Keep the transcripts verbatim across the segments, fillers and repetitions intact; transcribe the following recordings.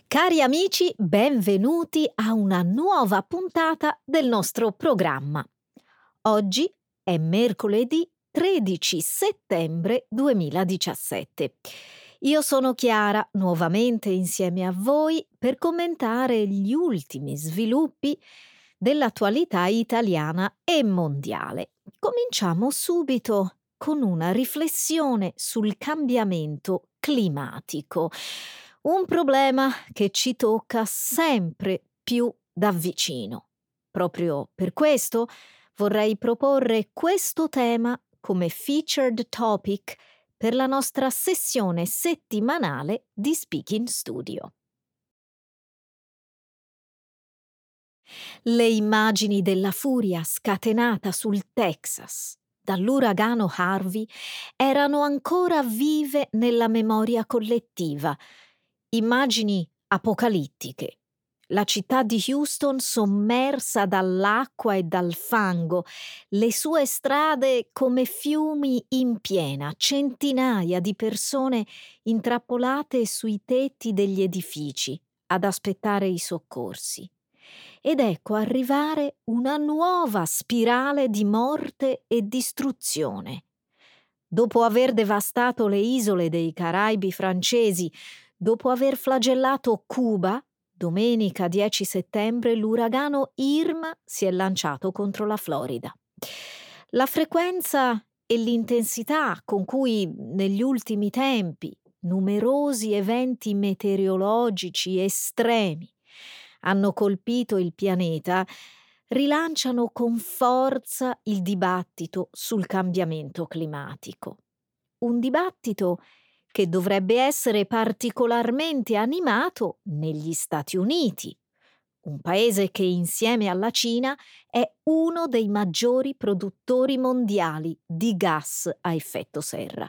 Cari amici, benvenuti a una nuova puntata del nostro programma. Oggi è mercoledì tredici settembre duemiladiciassette. Io sono Chiara, nuovamente insieme a voi per commentare gli ultimi sviluppi dell'attualità italiana e mondiale. Cominciamo subito con una riflessione sul cambiamento climatico. Un problema che ci tocca sempre più da vicino. Proprio per questo vorrei proporre questo tema come featured topic per la nostra sessione settimanale di Speaking Studio. Le immagini della furia scatenata sul Texas dall'uragano Harvey erano ancora vive nella memoria collettiva. Immagini apocalittiche. La città di Houston sommersa dall'acqua e dal fango, le sue strade come fiumi in piena, centinaia di persone intrappolate sui tetti degli edifici ad aspettare i soccorsi. Ed ecco arrivare una nuova spirale di morte e distruzione. Dopo aver devastato le isole dei Caraibi francesi, dopo aver flagellato Cuba, domenica dieci settembre l'uragano Irma si è lanciato contro la Florida. La frequenza e l'intensità con cui negli ultimi tempi numerosi eventi meteorologici estremi hanno colpito il pianeta rilanciano con forza il dibattito sul cambiamento climatico. Un dibattito che dovrebbe essere particolarmente animato negli Stati Uniti, un paese che insieme alla Cina è uno dei maggiori produttori mondiali di gas a effetto serra.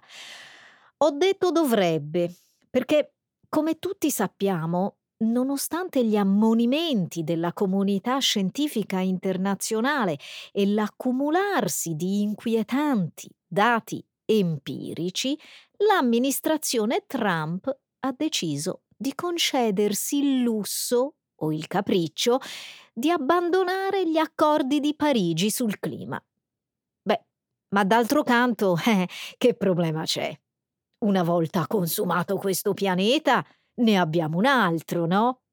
Ho detto dovrebbe, perché come tutti sappiamo, nonostante gli ammonimenti della comunità scientifica internazionale e l'accumularsi di inquietanti dati empirici, l'amministrazione Trump ha deciso di concedersi il lusso o il capriccio di abbandonare gli accordi di Parigi sul clima. Beh, ma d'altro canto, eh, che problema c'è? Una volta consumato questo pianeta, ne abbiamo un altro, no?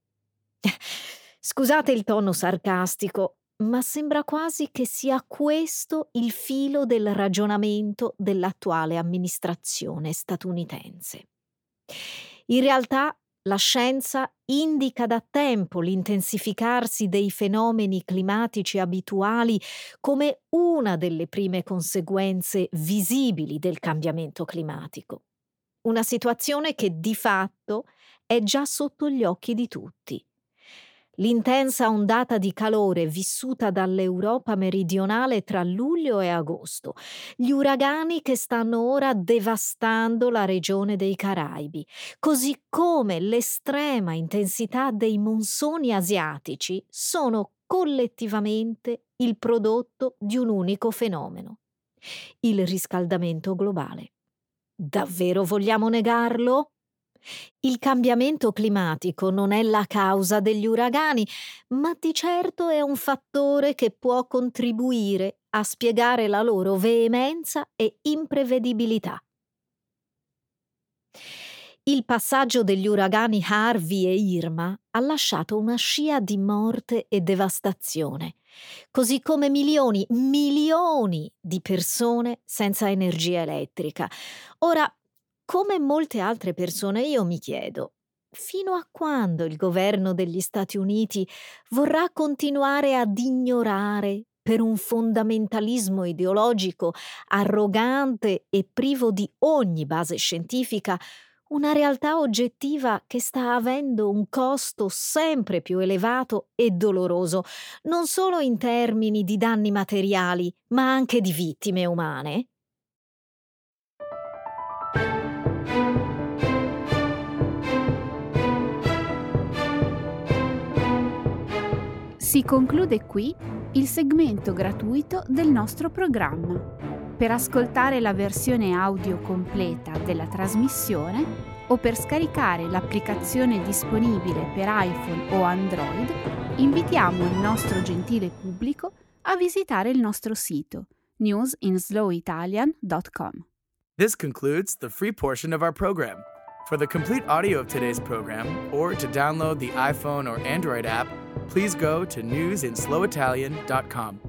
Scusate il tono sarcastico, ma sembra quasi che sia questo il filo del ragionamento dell'attuale amministrazione statunitense. In realtà, la scienza indica da tempo l'intensificarsi dei fenomeni climatici abituali come una delle prime conseguenze visibili del cambiamento climatico. Una situazione che di fatto è già sotto gli occhi di tutti. L'intensa ondata di calore vissuta dall'Europa meridionale tra luglio e agosto, gli uragani che stanno ora devastando la regione dei Caraibi, così come l'estrema intensità dei monsoni asiatici sono collettivamente il prodotto di un unico fenomeno: il riscaldamento globale. Davvero vogliamo negarlo? Il cambiamento climatico non è la causa degli uragani, ma di certo è un fattore che può contribuire a spiegare la loro veemenza e imprevedibilità. Il passaggio degli uragani Harvey e Irma ha lasciato una scia di morte e devastazione, così come milioni, milioni di persone senza energia elettrica. Ora, come molte altre persone, io mi chiedo, fino a quando il governo degli Stati Uniti vorrà continuare ad ignorare, per un fondamentalismo ideologico arrogante e privo di ogni base scientifica, una realtà oggettiva che sta avendo un costo sempre più elevato e doloroso, non solo in termini di danni materiali, ma anche di vittime umane? Si conclude qui il segmento gratuito del nostro programma. Per ascoltare la versione audio completa della trasmissione, o per scaricare l'applicazione disponibile per iPhone o Android, invitiamo il nostro gentile pubblico a visitare il nostro sito news in slow italian dot com. This concludes the free portion of our program. For the complete audio of today's program, or to download the iPhone or Android app, please go to news in slow italian dot com.